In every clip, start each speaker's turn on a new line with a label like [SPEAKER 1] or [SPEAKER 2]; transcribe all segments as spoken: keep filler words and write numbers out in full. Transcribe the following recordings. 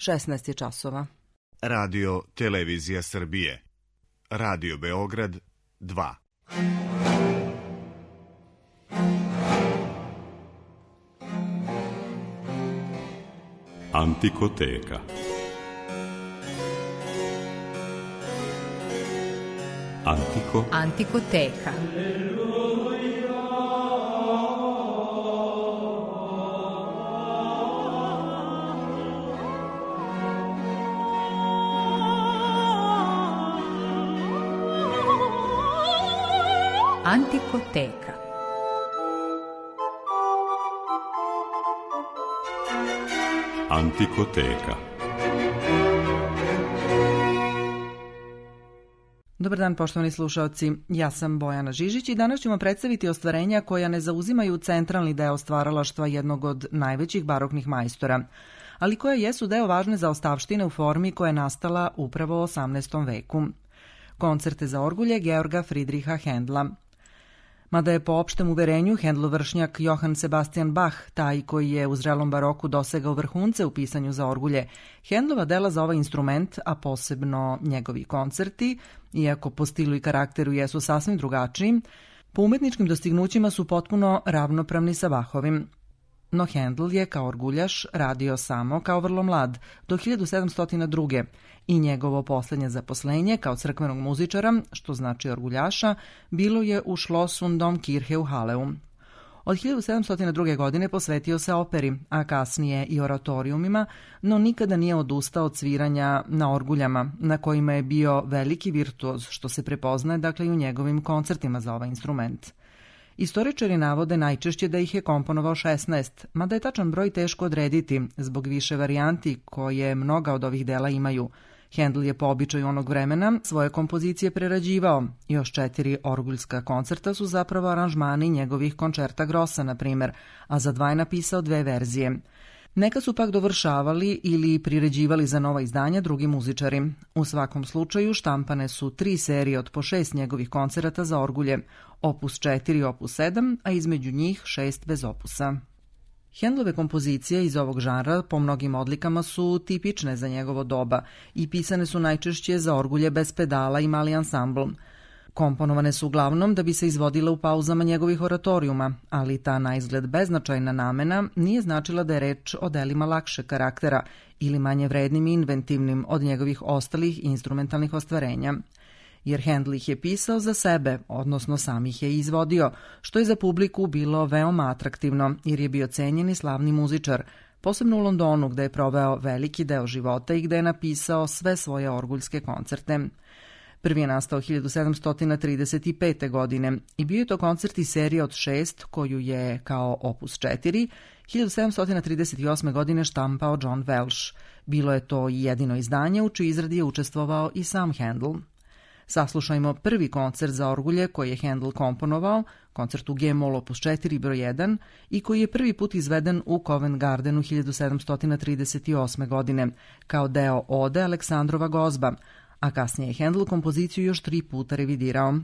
[SPEAKER 1] šesnaest je časova.
[SPEAKER 2] Radio Televizija Srbije. Radio Beograd dva.
[SPEAKER 3] Antikoteka. Antiko.
[SPEAKER 4] Antikoteka. Antikoteka.
[SPEAKER 3] Antikoteka.
[SPEAKER 1] Dobar dan, poštovani slušaoci. Ja sam Bojana Žižić i danas ćemo predstaviti ostvarenja koja ne zauzimaju centralni deo stvaralaštva jednog od najvećih baroknih majstora, ali koja jesu deo važne zaostavštine u formi koja je nastala upravo u osamnaestom veku. Koncerte za orgulje Georga Friedricha Händla. Mada je po opštem uverenju Händlov vršnjak Johann Sebastian Bach taj koji je u zrelom baroku dosegao vrhunce u pisanju za orgulje, Händlova dela za ovaj instrument, a posebno njegovi koncerti, iako po stilu i karakteru jesu sasvim drugačiji, po umetničkim dostignućima su potpuno ravnopravni sa Bachovim. No Händl je kao orguljaš radio samo kao vrlo mlad, do hiljadu sedamsto druge. i njegovo poslednje zaposlenje kao crkvenog muzičara, što znači orguljaša, bilo je u Schlossundom Kirche u Haleu. Od hiljadu sedamsto druge. godine posvetio se operi, a kasnije i oratorijumima, no nikada nije odustao od sviranja na orguljama, na kojima je bio veliki virtuoz, što se prepoznaje dakle i u njegovim koncertima za ovaj instrument. Istoričari navode najčešće da ih je komponovao šesnaest, mada je tačan broj teško odrediti zbog više varijanti koje mnoga od ovih dela imaju. Händl je po običaju onog vremena svoje kompozicije prerađivao. Još četiri orguljska koncerta su zapravo aranžmani njegovih koncerta grossa, na primer, a za dva je napisao dve verzije. Neka su pak dovršavali ili priređivali za nova izdanja drugi muzičari. U svakom slučaju štampane su tri serije od po šest njegovih koncerata za orgulje, opus četiri i opus sedam, a između njih šest bez opusa. Händlove kompozicije iz ovog žanra po mnogim odlikama su tipične za njegovo doba i pisane su najčešće za orgulje bez pedala i mali ansambl. Komponovane su uglavnom da bi se izvodile u pauzama njegovih oratorijuma, ali ta naizgled beznačajna namena nije značila da je reč o delima lakšeg karaktera ili manje vrednim i inventivnim od njegovih ostalih instrumentalnih ostvarenja. Jer Händl ih je pisao za sebe, odnosno sam ih je izvodio, što je za publiku bilo veoma atraktivno, jer je bio cenjen i slavni muzičar, posebno u Londonu gde je proveo veliki deo života i gde je napisao sve svoje orguljske koncerte. Prvi je nastao hiljadu sedamsto trideset pete. godine i bio je to koncert iz serije od šest koju je kao opus četiri hiljadu sedamsto trideset osme. godine štampao John Welsh. Bilo je to i jedino izdanje u čiji izradi je učestvovao i sam Händl. Saslušajmo prvi koncert za orgulje koji je Händl komponovao, koncert u G-mol opus četiri broj jedan i koji je prvi put izveden u Covent Gardenu hiljadu sedamsto trideset osme. godine kao deo ode Aleksandrova gozba, a kasnije je Händl kompoziciju još tri puta revidirao.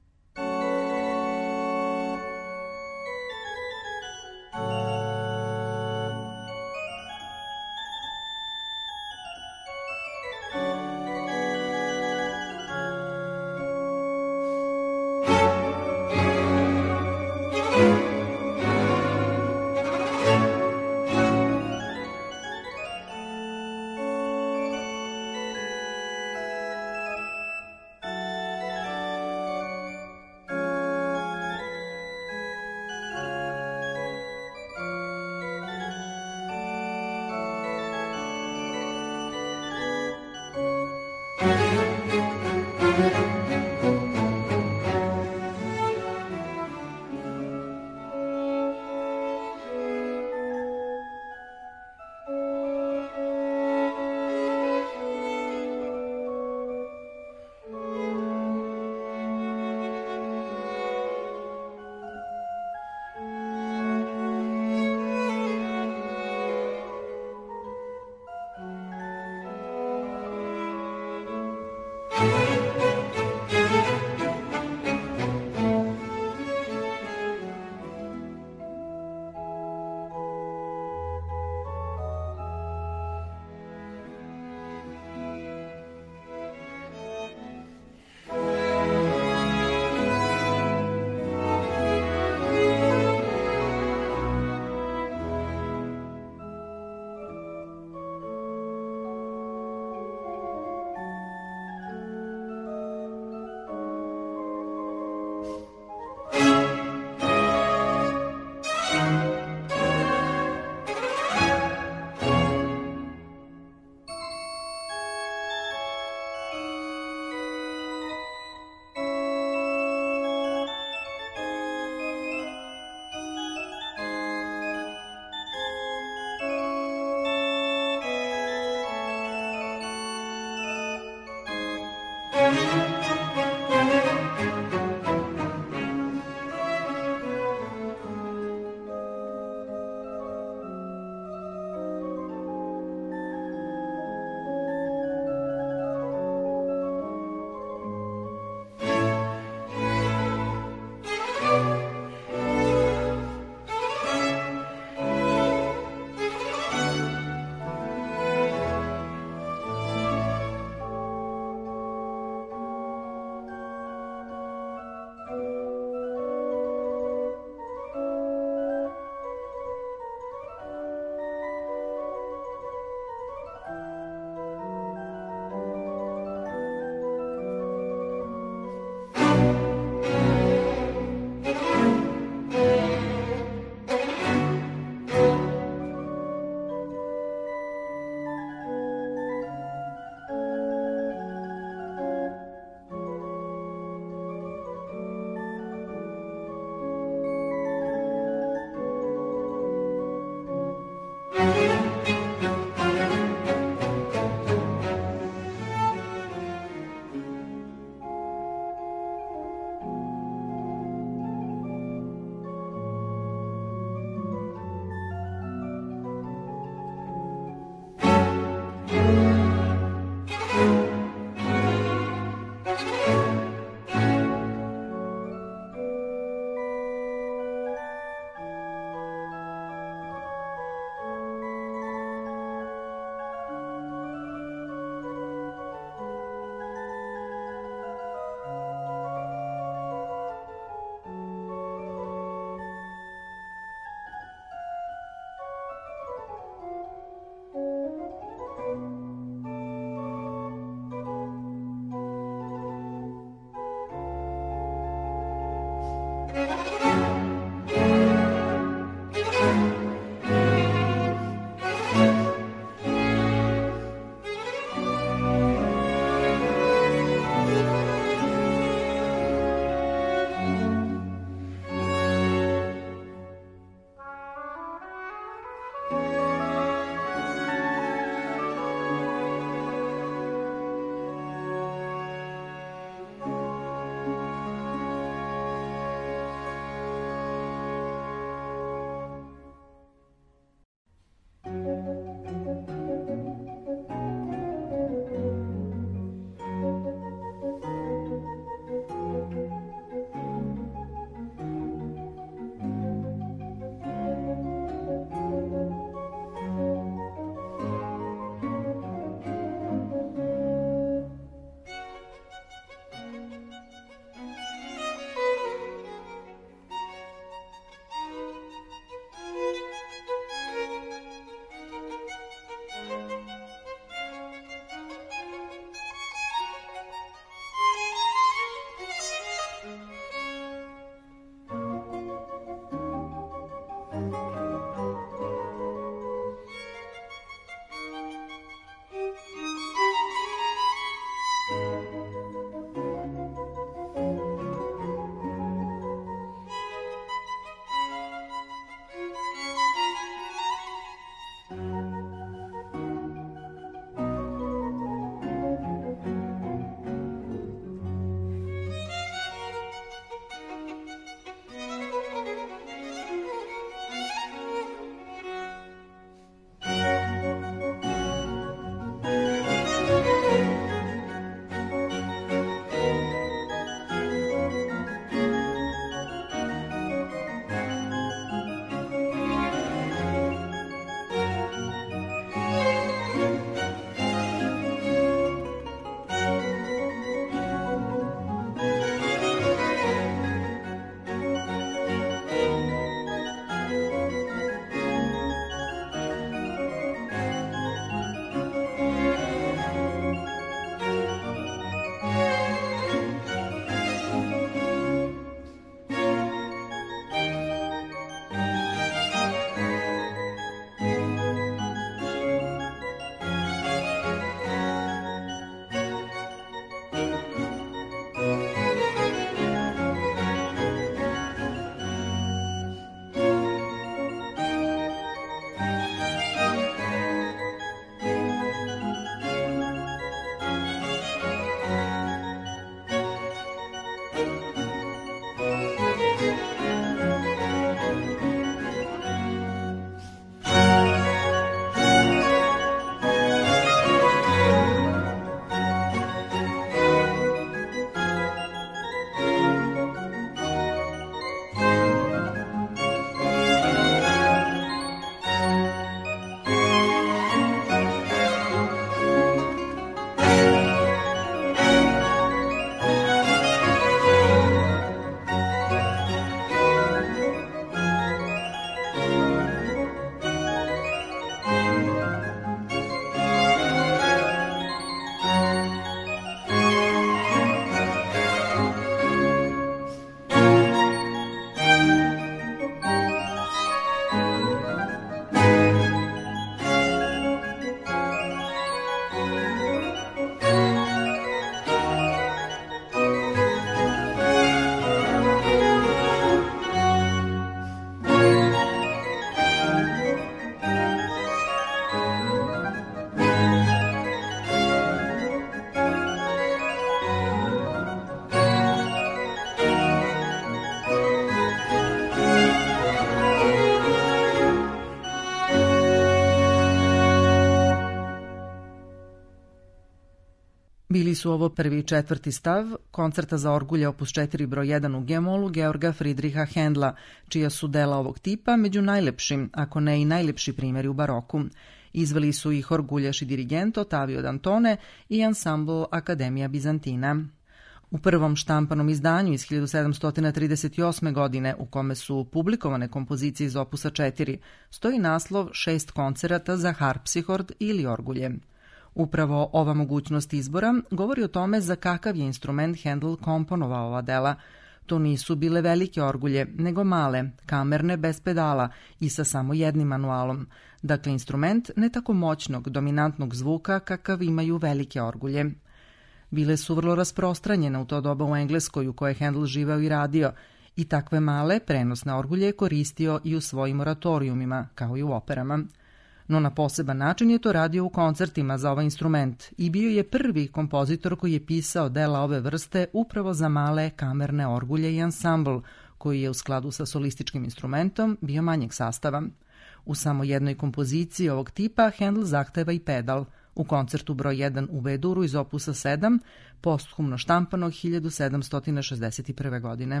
[SPEAKER 1] Bili su ovo prvi i četvrti stav koncerta za orgulje opus četiri broj jedan u G-molu Georga Friedricha Händla, čija su dela ovog tipa među najlepšim, ako ne i najlepši primjeri u baroku. Izveli su ih orguljaš i dirigent Ottavio Dantone i ansambl Akademija Bizantina. U prvom štampanom izdanju iz hiljadu sedamsto trideset osme. godine, u kome su publikovane kompozicije iz opusa četiri, stoji naslov Šest koncerata za harpsihord ili orgulje. Upravo ova mogućnost izbora govori o tome za kakav je instrument Händel komponovao ova dela. To nisu bile velike orgulje, nego male, kamerne bez pedala i sa samo jednim manualom. Dakle, instrument ne tako moćnog, dominantnog zvuka kakav imaju velike orgulje. Bile su vrlo rasprostranjene u to doba u Engleskoj u kojoj je Händel živeo i radio, i takve male, prenosne orgulje koristio i u svojim oratorijumima, kao i u operama. No na poseban način je to radio u koncertima za ovaj instrument i bio je prvi kompozitor koji je pisao dela ove vrste upravo za male kamerne orgulje i ansambl, koji je u skladu sa solističkim instrumentom bio manjeg sastava. U samo jednoj kompoziciji ovog tipa Händel zahteva i pedal, u koncertu broj jedan u B-duru iz opusa sedam, posthumno štampanog hiljadu sedamsto šezdeset prve. godine.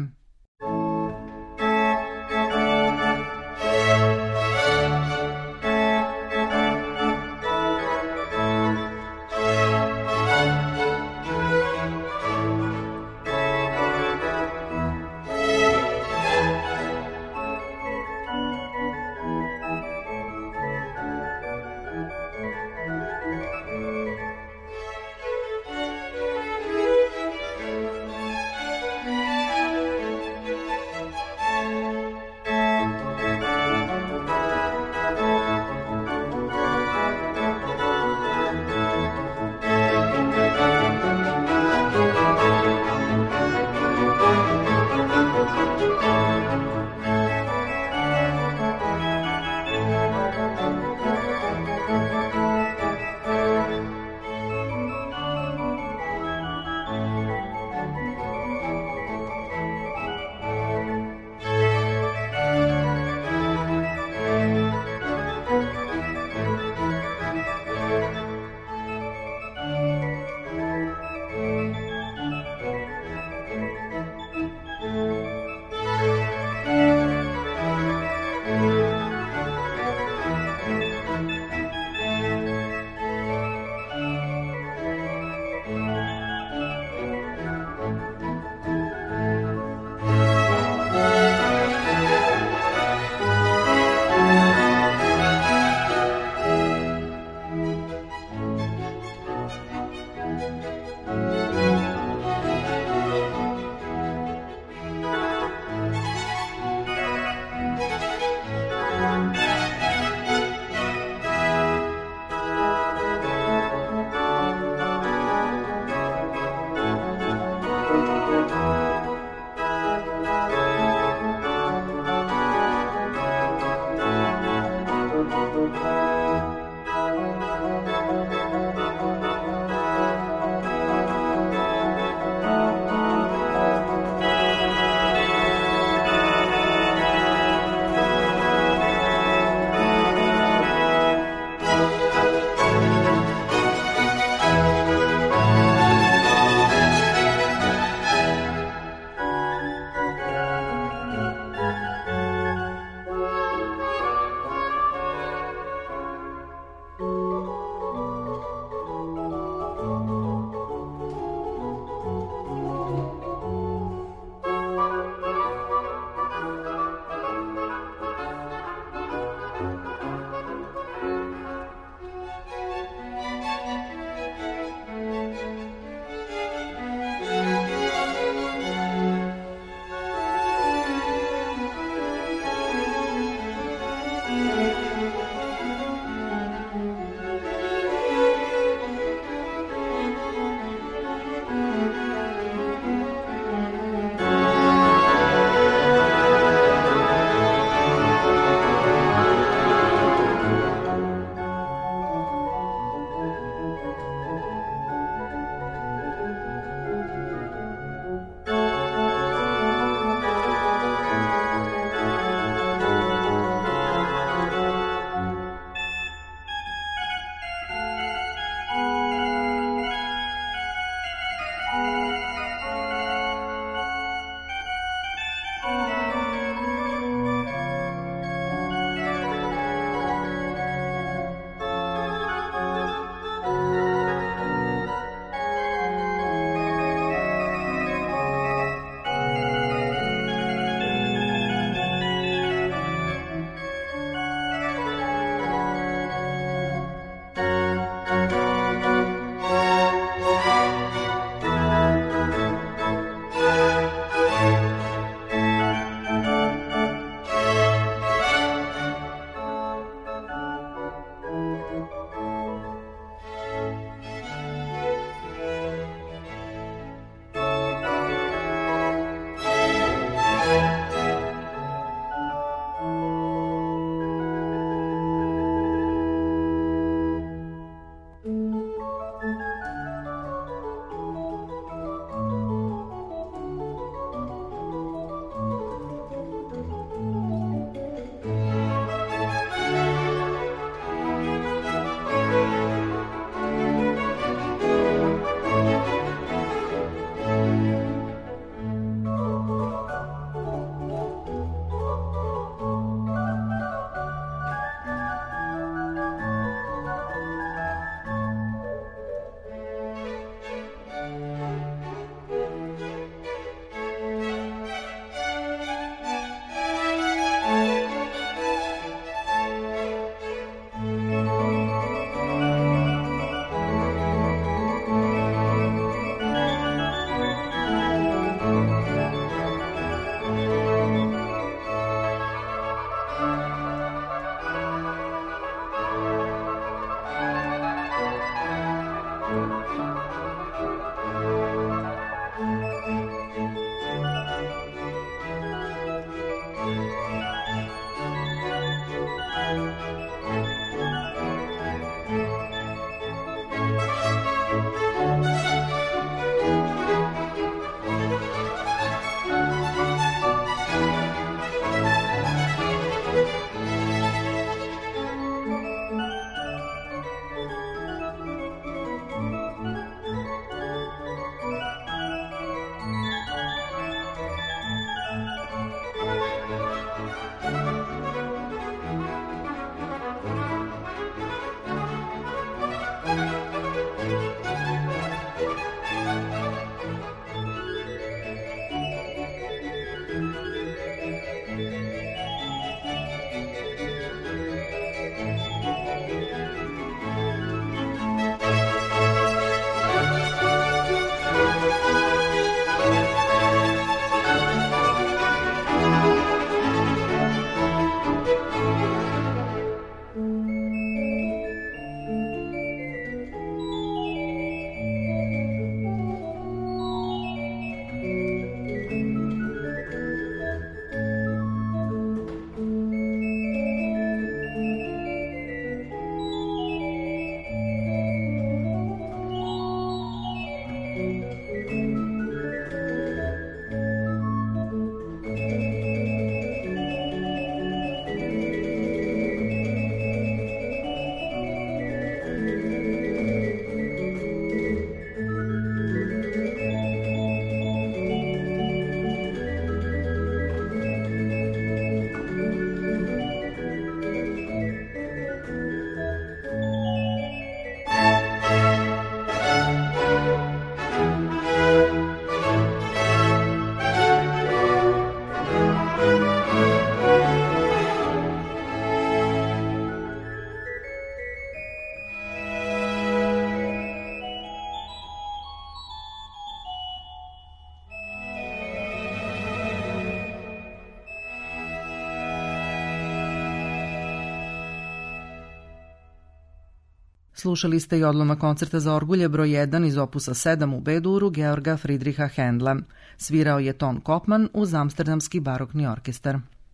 [SPEAKER 1] Slušali ste i odlomak koncerta za orgulje broj jedan iz opusa sedam u B-duru Georga Friedricha Händla. Svirao je Ton Kopman uz Amsterdamski barokni orkestar.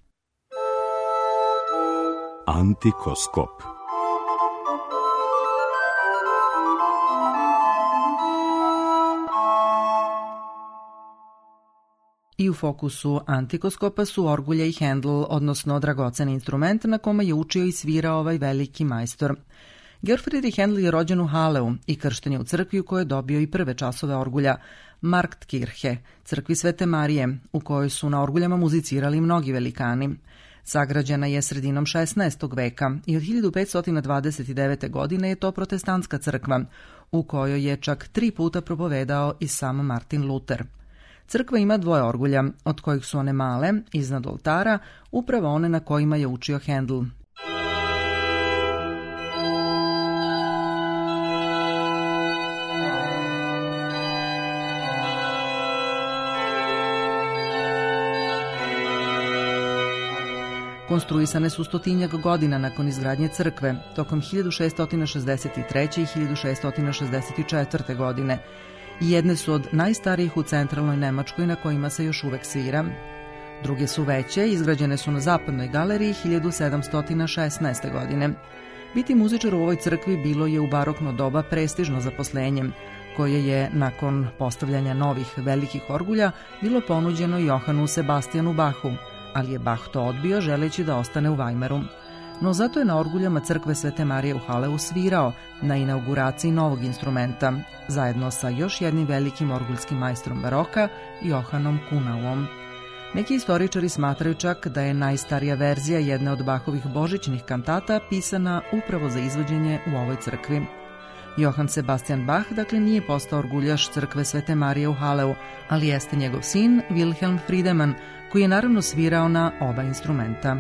[SPEAKER 3] Antikoskop.
[SPEAKER 1] I u fokusu antikoskopa su orgulje i Händl, odnosno dragoceni instrument na kome je učio i svirao ovaj veliki majstor. Georg Friedrich Händl je rođen u Haleu i kršten je u crkvi u kojoj je dobio i prve časove orgulja, Marktkirche, crkvi Svete Marije, u kojoj su na orguljama muzicirali mnogi velikani. Sagrađena je sredinom šesnaestog veka i od hiljadu petsto dvadeset devete. godine je to protestantska crkva, u kojoj je čak tri puta propovedao i sam Martin Luther. Crkva ima dvoje orgulja, od kojih su one male, iznad oltara, upravo one na kojima je učio Händl. Konstruisane su stotinjak godina nakon izgradnje crkve, tokom hiljadu šeststo šezdeset treće. i hiljadu šeststo šezdeset četvrte. godine. Jedne su od najstarijih u centralnoj Nemačkoj na kojima se još uvek svira. Druge su veće, izgrađene su na zapadnoj galeriji hiljadu sedamsto šesnaeste. godine. Biti muzičar u ovoj crkvi bilo je u barokno doba prestižno zaposlenje, koje je nakon postavljanja novih velikih orgulja bilo ponuđeno Johanu Sebastijanu Bachu, ali je Bach to odbio želeći da ostane u Weimaru. No zato je na orguljama crkve Svete Marije u Haleu svirao na inauguraciji novog instrumenta, zajedno sa još jednim velikim orguljskim majstrom baroka, Johanom Kunauom. Neki istoričari smatraju čak da je najstarija verzija jedne od Bachovih božićnih kantata pisana upravo za izvođenje u ovoj crkvi. Johann Sebastian Bach dakle nije postao orguljaš crkve Svete Marije u Haleu, ali jeste njegov sin Wilhelm Friedemann, koji je naravno svirao na oba instrumenta.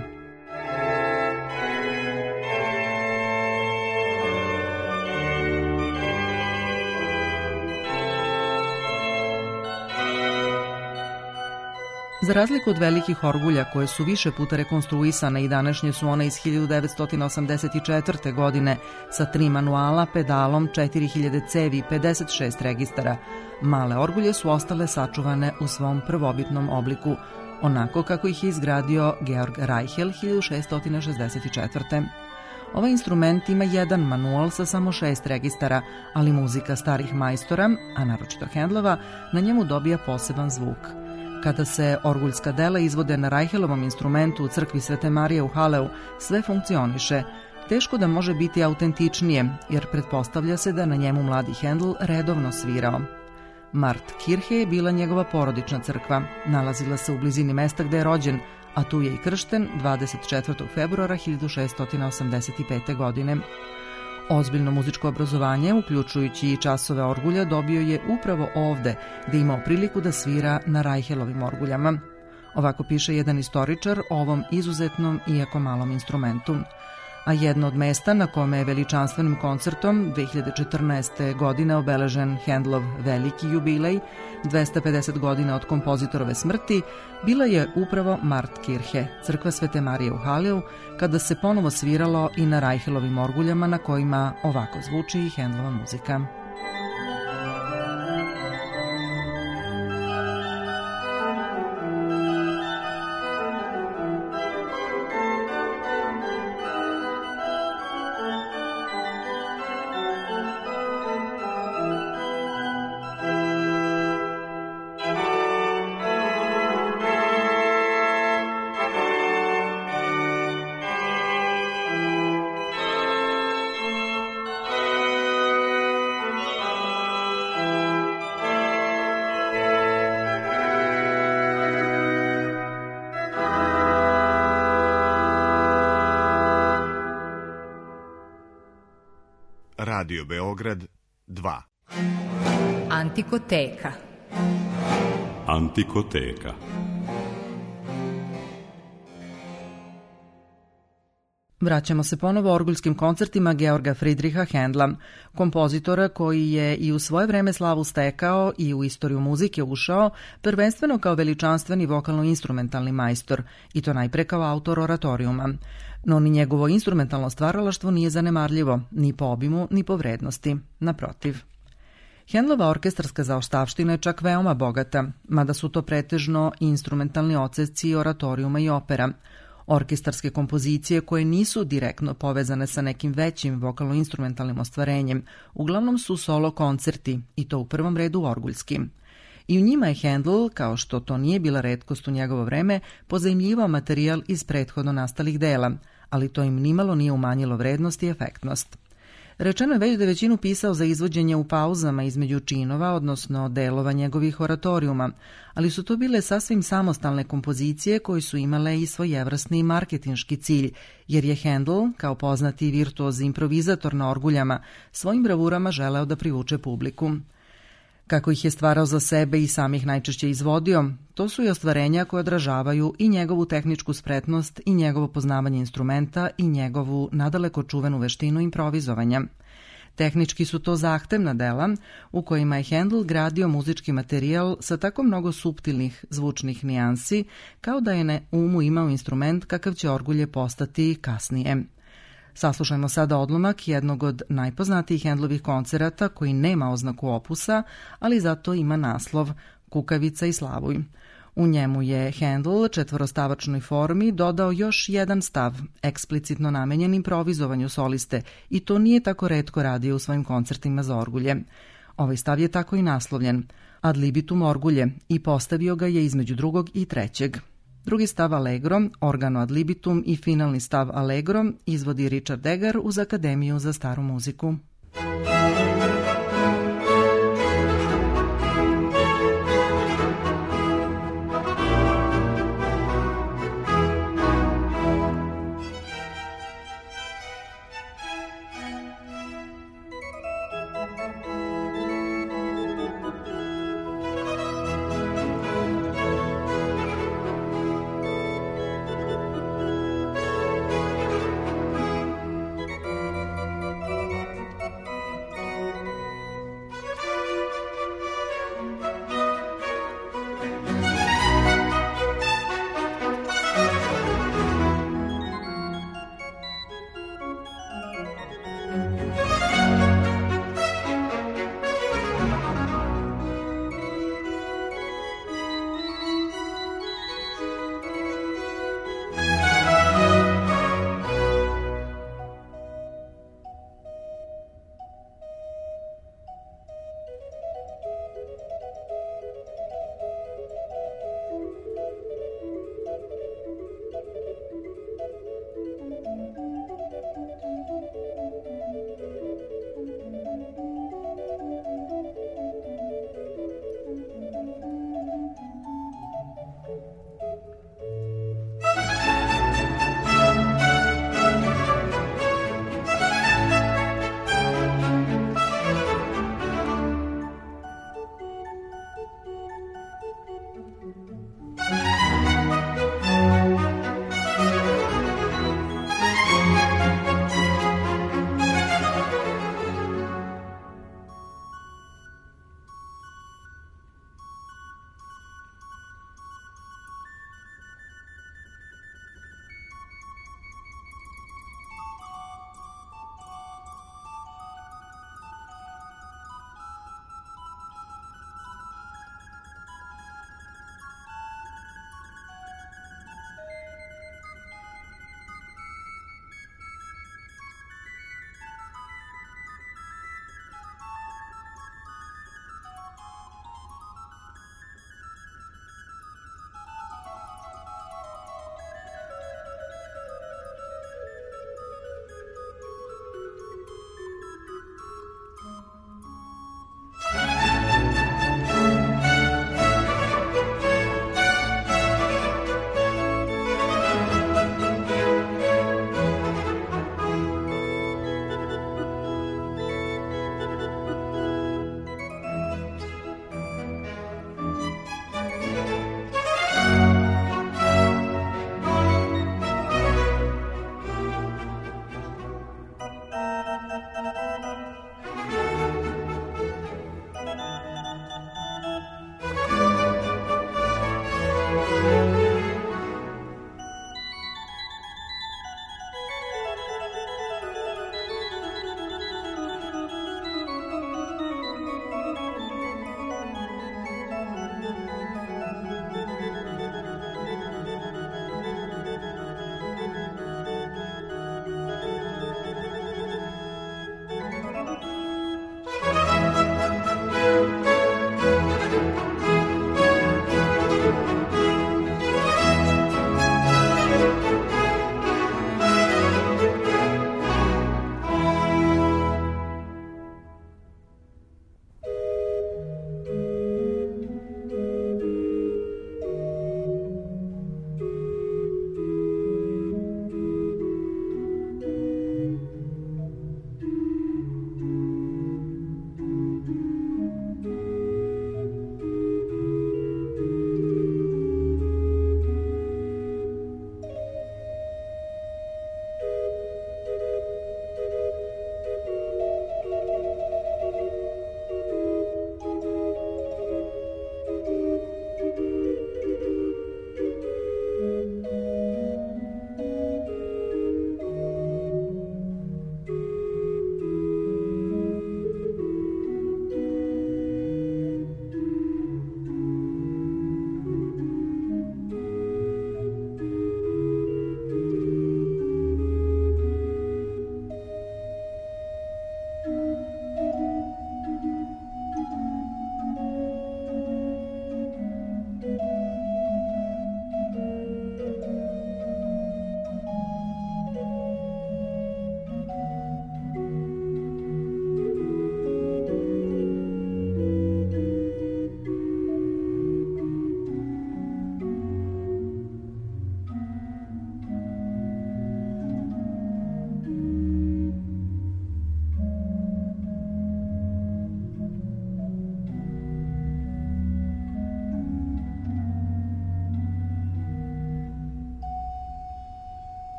[SPEAKER 1] Za razliku od velikih orgulja koje su više puta rekonstruisane i današnje su one iz hiljadu devetsto osamdeset četvrte. godine sa tri manuala, pedalom, četiri hiljade cevi i pedeset šest registara, male orgulje su ostale sačuvane u svom prvobitnom obliku, onako kako ih je izgradio Georg Reichel hiljadu šeststo šezdeset četvrte. Ovaj instrument ima jedan manual sa samo šest registara, ali muzika starih majstora, a naročito Händlova, na njemu dobija poseban zvuk. Kada se orguljska dela izvode na Reichelovom instrumentu u crkvi Svete Marije u Haleu, sve funkcioniše. Teško da može biti autentičnije, jer pretpostavlja se da na njemu mladi Händl redovno svirao. Marktkirche je bila njegova porodična crkva. Nalazila se u blizini mesta gde je rođen, a tu je i kršten dvadeset četvrtog februara hiljadu šeststo osamdeset pete. godine. Ozbiljno muzičko obrazovanje, uključujući i časove orgulja, dobio je upravo ovde, gde imao priliku da svira na Reichelovim orguljama. Ovako piše jedan istoričar o ovom izuzetnom, iako malom instrumentu. A jedno od mesta na kome je veličanstvenim koncertom dve hiljade četrnaeste. godine obeležen Händlov veliki jubilej, dvesta pedeset godina od kompozitorove smrti, bila je upravo Marktkirche, crkva Svete Marije u Haleu, kada se ponovo sviralo i na Reichelovim orguljama na kojima ovako zvuči i Händlova muzika.
[SPEAKER 2] Radio Beograd dva.
[SPEAKER 4] Antikoteka.
[SPEAKER 3] Antikoteka.
[SPEAKER 1] Vraćamo se ponovo orguljskim koncertima Georga Friedricha Händla, kompozitora koji je i u svoje vreme slavu stekao i u istoriju muzike ušao, prvenstveno kao veličanstveni vokalno-instrumentalni majstor, i to najpre kao autor oratorijuma. No ni njegovo instrumentalno stvaralaštvo nije zanemarljivo, ni po obimu, ni po vrednosti. Naprotiv. Handelova orkestarska zaostavština je čak veoma bogata, mada su to pretežno instrumentalni odseci oratorijuma i opera. Orkestarske kompozicije koje nisu direktno povezane sa nekim većim vokalno-instrumentalnim ostvarenjem, uglavnom su solo koncerti, i to u prvom redu orguljski. I u njima je Handel, kao što to nije bila retkost u njegovo vreme, pozajmljivao materijal iz prethodno nastalih dela, ali to im nimalo nije umanjilo vrednost i efektnost. Rečeno je već da je većinu pisao za izvođenje u pauzama između činova, odnosno delova njegovih oratorijuma, ali su to bile sasvim samostalne kompozicije koje su imale i svojevrsni marketinški cilj, jer je Handel, kao poznati virtuoz improvizator na orguljama, svojim bravurama želeo da privuče publiku. Kako ih je stvarao za sebe i sam ih najčešće izvodio, to su i ostvarenja koje odražavaju i njegovu tehničku spretnost i njegovo poznavanje instrumenta i njegovu nadaleko čuvenu veštinu improvizovanja. Tehnički su to zahtevna dela u kojima je Handel gradio muzički materijal sa tako mnogo suptilnih zvučnih nijansi, kao da je na umu imao instrument kakav će orgulje postati kasnije. Saslušajmo sada odlomak jednog od najpoznatijih Handelovih koncerata koji nema oznaku opusa, ali zato ima naslov Kukavica i Slavuj. U njemu je Handel četvorostavačnoj formi dodao još jedan stav, eksplicitno namenjen improvizovanju soliste, i to nije tako retko radio u svojim koncertima za orgulje. Ovaj stav je tako i naslovljen Ad libitum orgulje i postavio ga je između drugog i trećeg. Drugi stav Allegro, organo ad libitum i finalni stav Allegro izvodi Richard Egar uz Akademiju za staru muziku.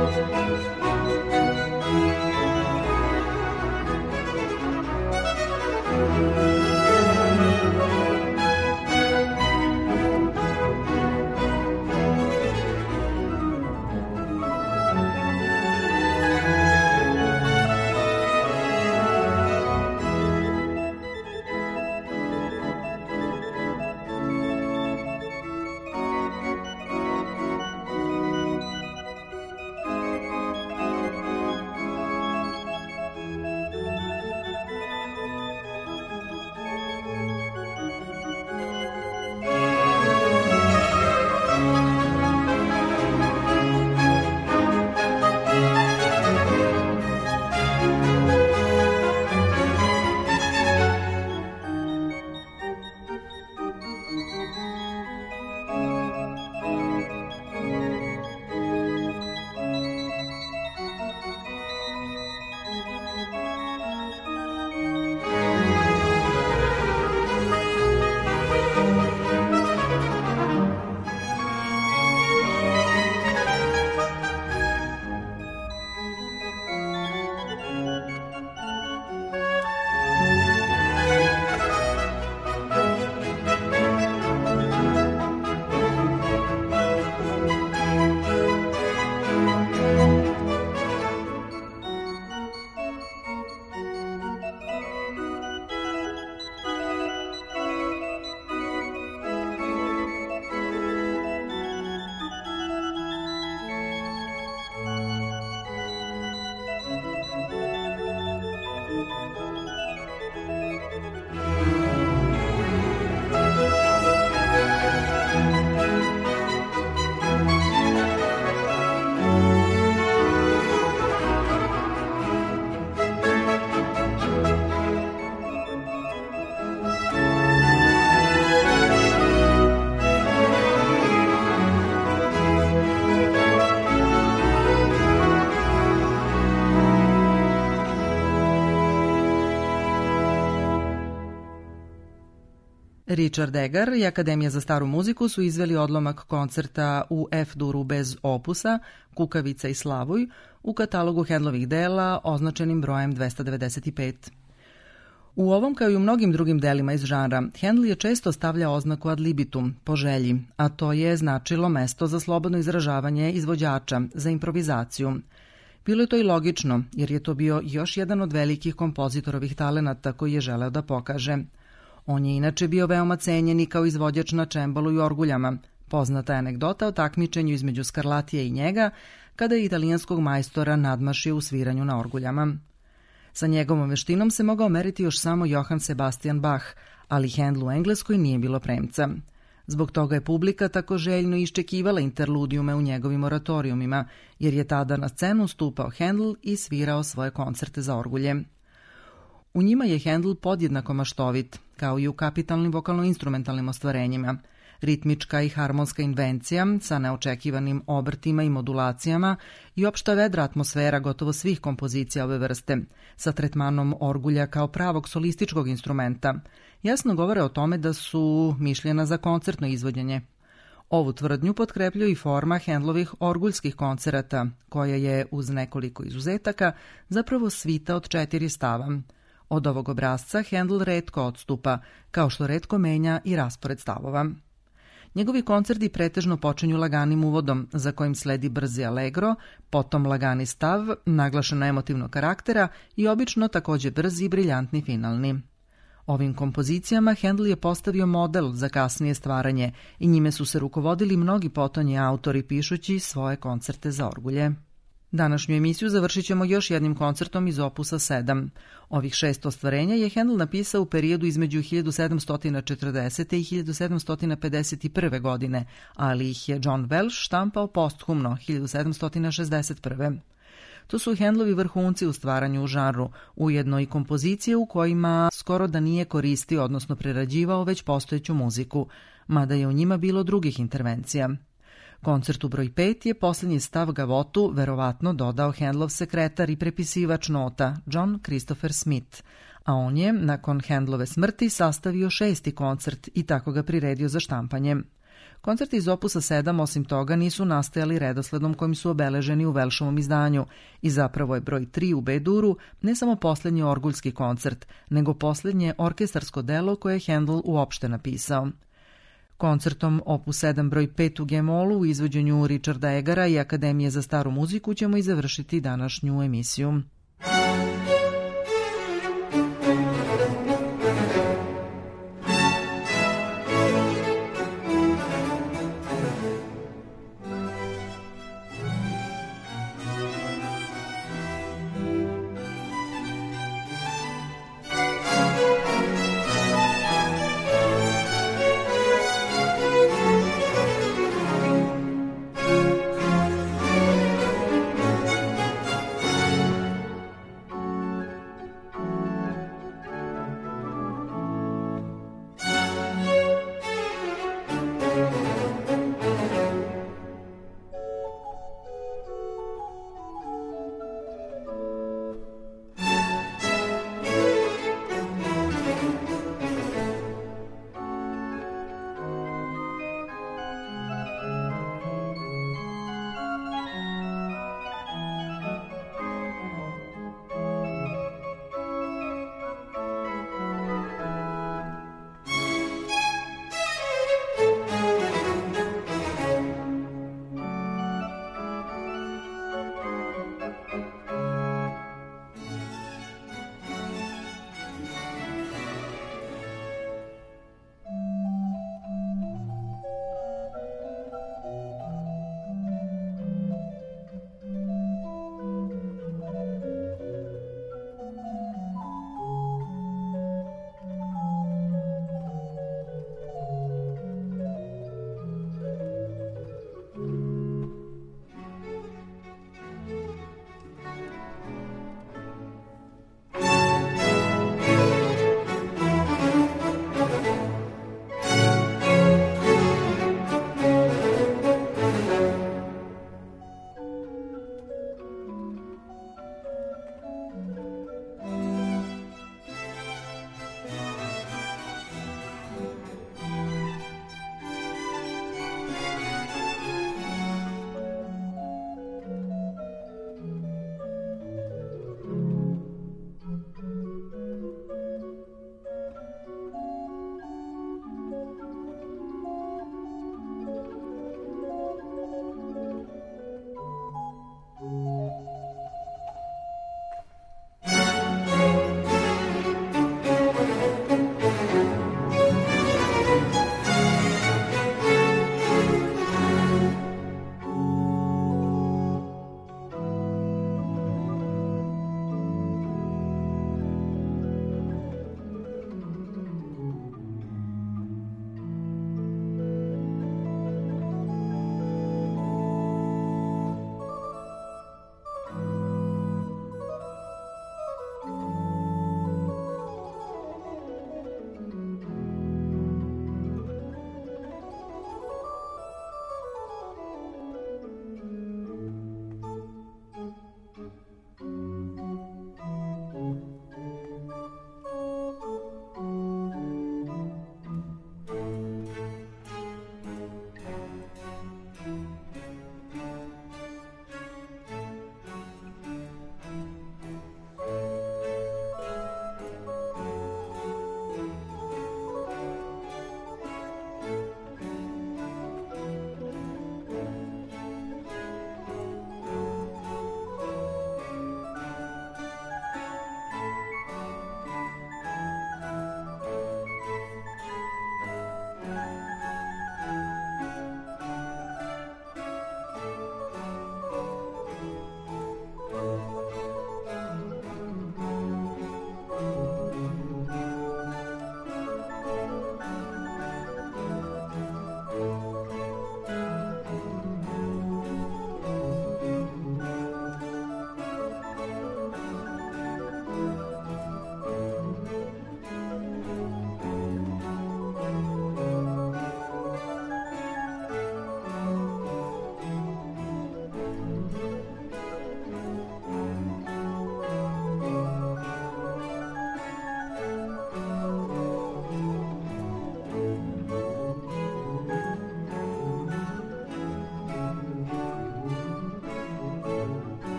[SPEAKER 1] Richard Egar i Akademija za staru muziku su izveli odlomak koncerta u F-duru bez opusa, Kukavica i Slavuj, u katalogu Handlovih dela označenim brojem dvesta devedeset pet. U ovom, kao i u mnogim drugim delima iz žanra, Handel je često stavljao oznaku ad libitum, po želji, a to je značilo mesto za slobodno izražavanje izvođača, za improvizaciju. Bilo je to i logično, jer je to bio još jedan od velikih kompozitorovih talenata koji je želeo da pokaže. On je inače bio veoma cenjen i kao izvođač na čembalu i orguljama. Poznata je anegdota o takmičenju između Scarlattija i njega, kada je italijanskog majstora nadmašio u sviranju na orguljama. Sa njegovom veštinom se mogao meriti još samo Johann Sebastian Bach, ali Handelu u Engleskoj nije bilo premca. Zbog toga je publika tako željno iščekivala interludijume u njegovim oratorijumima, jer je tada na scenu stupao Handel i svirao svoje koncerte za orgulje. U njima je Handel podjednako maštovit, kao i u kapitalnim vokalno-instrumentalnim ostvarenjima. Ritmička i harmonska invencija sa neočekivanim obrtima i modulacijama i opšta vedra atmosfera gotovo svih kompozicija ove vrste, sa tretmanom orgulja kao pravog solističkog instrumenta, jasno govore o tome da su mišljena za koncertno izvođenje. Ovu tvrdnju potkrepljuje i forma Handelovih orguljskih koncerata, koja je, uz nekoliko izuzetaka, zapravo svita od četiri stava. Od ovog obrazca Handel retko odstupa, kao što retko menja i raspored stavova. Njegovi koncerti pretežno počinju laganim uvodom, za kojim sledi brzi allegro, potom lagani stav, naglašeno emotivnog karaktera i obično takođe brzi i briljantni finalni. Ovim kompozicijama Handel je postavio model za kasnije stvaranje i njime su se rukovodili mnogi potonji autori pišući svoje koncerte za orgulje. Današnju emisiju završit ćemo još jednim koncertom iz opusa sedam. Ovih šest ostvarenja je Handel napisao u periodu između hiljadu sedamsto četrdesete. i hiljadu sedamsto pedeset prve. godine, ali ih je John Welsh štampao posthumno hiljadu sedamsto šezdeset prve. To su Handelovi vrhunci u stvaranju u žanru, ujedno i kompozicije u kojima skoro da nije koristio, odnosno prerađivao već postojeću muziku, mada je u njima bilo drugih intervencija. Koncertu broj pet je posljednji stav gavotu verovatno dodao Handelov sekretar i prepisivač nota John Christopher Smith, a on je, nakon Handelove smrti, sastavio šesti koncert i tako ga priredio za štampanje. Koncerti iz opusa sedam, osim toga, nisu nastajali redosledom kojim su obeleženi u Welshovom izdanju i zapravo je broj tri u B-duru ne samo poslednji orguljski koncert, nego poslednje orkestarsko delo koje je Handel uopšte napisao. Koncertom opus sedam broj pet u G-molu u izvođenju Richarda Egara i Akademije za staru muziku ćemo i završiti današnju emisiju.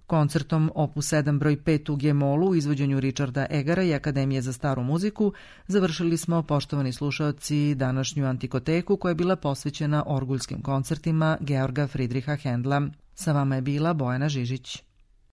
[SPEAKER 1] Koncertom opus sedam broj pet u G-molu u izvođenju Richarda Egara i Akademije za staru muziku završili smo, poštovani slušaoci, današnju Antikoteku koja je bila posvećena orgulskim koncertima Georga Friedricha Händla. Sa vama je bila Bojana Žižić.